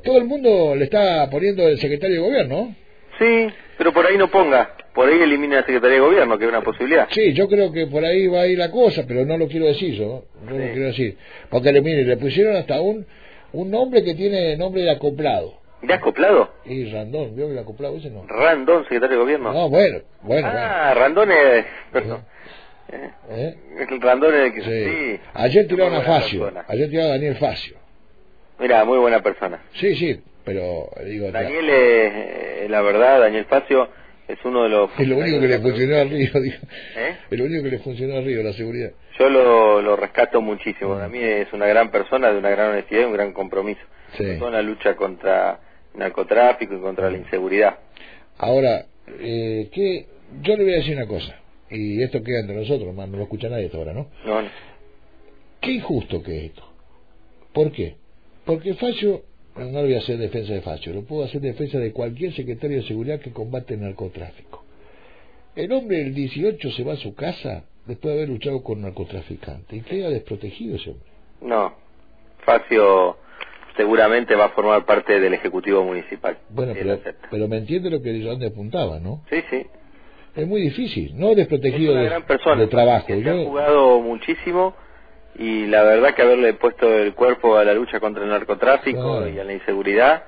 todo el mundo le está poniendo el secretario de gobierno. Sí, pero por ahí no ponga, por ahí elimina la Secretaría de Gobierno, que es una posibilidad. Sí, yo creo que por ahí va a ir la cosa, pero no lo quiero decir yo, no lo quiero decir. Porque mire, le pusieron hasta un nombre que tiene nombre de acoplado. ¿De acoplado? Y Randón, ¿vio el acoplado ese no? Randón, secretario de Gobierno. No, bueno. Randón es... Perdón. El Randón es el que... Sí. Ayer tiraron a Facio, ayer tiraron a Daniel Facio. Mira, muy buena persona. Sí, pero digo... Daniel es, la verdad, Daniel Facio es uno de los... Es lo único que le funcionó al Río, digo. Es lo único que le funcionó al Río, la seguridad. Yo lo rescato muchísimo. A mí es una gran persona, de una gran honestidad y un gran compromiso. Sí. Toda la lucha contra el narcotráfico y contra la inseguridad. Ahora, yo le voy a decir una cosa, y esto queda entre nosotros, no lo escucha nadie hasta ahora, ¿no? No. Qué injusto que es esto. ¿Por qué? Porque Facio, no le voy a hacer defensa de Facio, lo puedo hacer defensa de cualquier secretario de seguridad que combate el narcotráfico. El hombre del 18 se va a su casa después de haber luchado con narcotraficantes y queda desprotegido ese hombre. No, Facio seguramente va a formar parte del Ejecutivo Municipal. Bueno, pero me entiende lo que donde apuntaba, ¿no? Sí. Es muy difícil, no desprotegido de trabajo. Se ha jugado muchísimo y la verdad que haberle puesto el cuerpo a la lucha contra el narcotráfico y a la inseguridad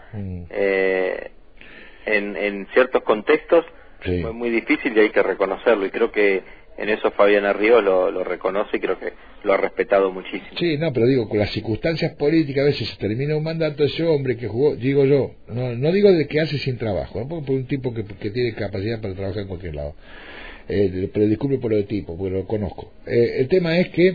en ciertos contextos fue muy difícil y hay que reconocerlo, y creo que en eso Fabián Ríos lo reconoce y creo que lo ha respetado muchísimo. Sí, no, pero digo, con las circunstancias políticas a veces se termina un mandato, ese hombre que jugó, digo yo, no digo de que hace sin trabajo, ¿no? Porque un tipo que tiene capacidad para trabajar en cualquier lado, pero disculpe por lo de tipo, porque lo conozco. El tema es que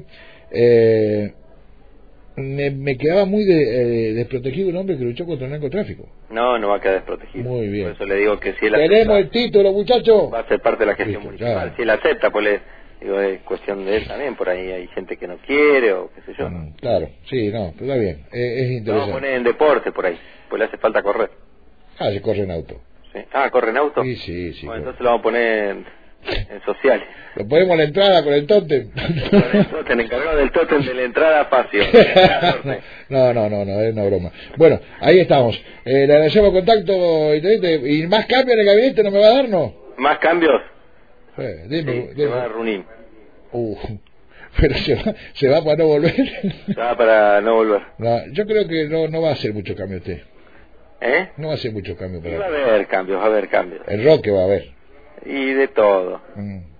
me quedaba muy desprotegido un hombre que luchó contra el narcotráfico. No va a quedar desprotegido. Muy bien. Por eso le digo que si él tenemos acepta, el título, muchachos. Va a ser parte de la gestión municipal. Claro. Si él acepta, pues digo, es cuestión de él también. Por ahí hay gente que no quiere o qué sé yo. Claro, sí, no, pero está bien. Es interesante. Vamos a poner en deporte por ahí, pues le hace falta correr. Se corre en auto. Sí. ¿Corre en auto? Sí. Bueno, entonces lo vamos a poner en sociales. Lo ponemos a la entrada con el tótem. Con el encargado del tótem de la entrada fácil. No, es una broma. Bueno, ahí estamos. Le agradecemos contacto, intendente. ¿Y más cambios en el gabinete no me va a dar, no? ¿Más cambios? Dime. Se va a Runín. Pero se va para no volver. Se va para no volver. No, yo creo que no va a hacer mucho cambio usted. No va a hacer mucho cambio. Va a haber cambios, El Roque va a haber. Y de todo.